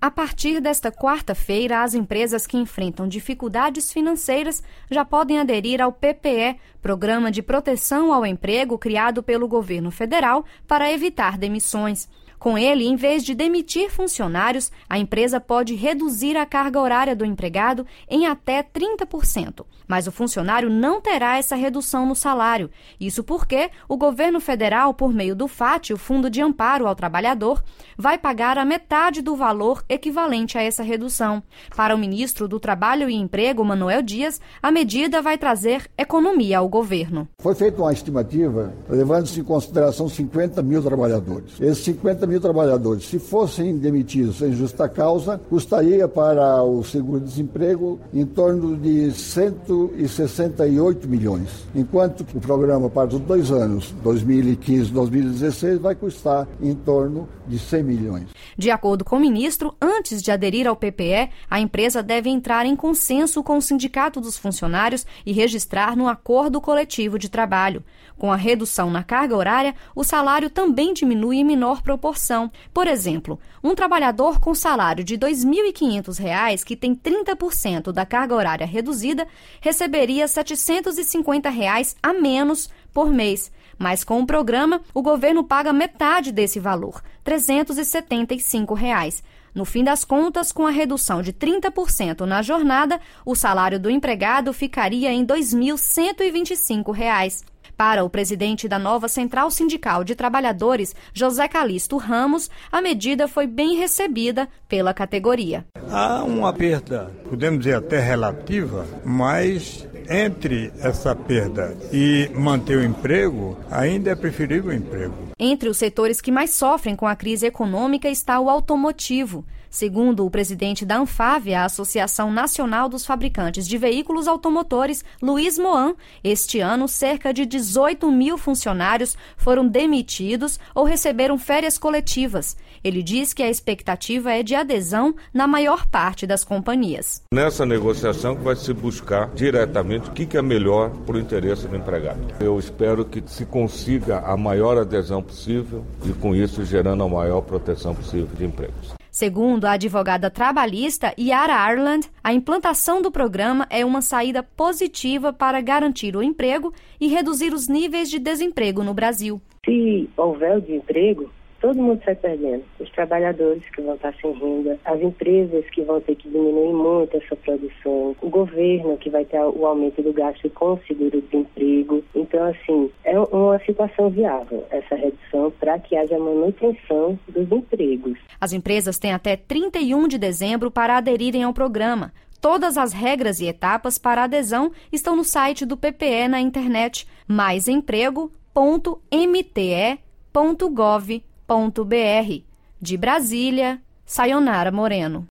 A partir desta quarta-feira, as empresas que enfrentam dificuldades financeiras já podem aderir ao PPE, Programa de Proteção ao Emprego criado pelo governo federal para evitar demissões. Com ele, em vez de demitir funcionários, a empresa pode reduzir a carga horária do empregado em até 30%. Mas o funcionário não terá essa redução no salário. Isso porque o governo federal, por meio do FAT, o Fundo de Amparo ao Trabalhador, vai pagar a metade do valor equivalente a essa redução. Para o ministro do Trabalho e Emprego, Manoel Dias, a medida vai trazer economia ao governo. Foi feita uma estimativa, levando-se em consideração 50 mil trabalhadores. Esses 50 mil trabalhadores, se fossem demitidos sem justa causa, custaria para o seguro-desemprego em torno de 168 milhões, enquanto o programa para os 2 anos, 2015 e 2016, vai custar em torno de 100 milhões. De acordo com o ministro, antes de aderir ao PPE, a empresa deve entrar em consenso com o Sindicato dos Funcionários e registrar no acordo coletivo de trabalho. Com a redução na carga horária, o salário também diminui em menor proporção. Por exemplo, um trabalhador com salário de R$ 2.500, que tem 30% da carga horária reduzida, receberia R$ 750 a menos por mês. Mas com o programa, o governo paga metade desse valor, R$ 375. No fim das contas, com a redução de 30% na jornada, o salário do empregado ficaria em R$ 2.125. Para o presidente da nova Central Sindical de Trabalhadores, José Calixto Ramos, a medida foi bem recebida pela categoria. Há uma perda, podemos dizer até relativa, mas entre essa perda e manter o emprego, ainda é preferível o emprego. Entre os setores que mais sofrem com a crise econômica está o automotivo. Segundo o presidente da Anfave, a Associação Nacional dos Fabricantes de Veículos Automotores, Luiz Moan, este ano cerca de 18 mil funcionários foram demitidos ou receberam férias coletivas. Ele diz que a expectativa é de adesão na maior parte das companhias. Nessa negociação vai se buscar diretamente o que é melhor para o interesse do empregado. Eu espero que se consiga a maior adesão possível e com isso gerando a maior proteção possível de empregos. Segundo a advogada trabalhista Yara Arland, a implantação do programa é uma saída positiva para garantir o emprego e reduzir os níveis de desemprego no Brasil. Se houver o desemprego, todo mundo sai perdendo. Os trabalhadores que vão estar sem renda, as empresas que vão ter que diminuir muito essa produção, o governo que vai ter o aumento do gasto com o seguro-desemprego. Então, assim, é uma situação viável essa redução para que haja manutenção dos empregos. As empresas têm até 31 de dezembro para aderirem ao programa. Todas as regras e etapas para adesão estão no site do PPE na internet, maisemprego.mte.gov.br. De Brasília, Sayonara Moreno.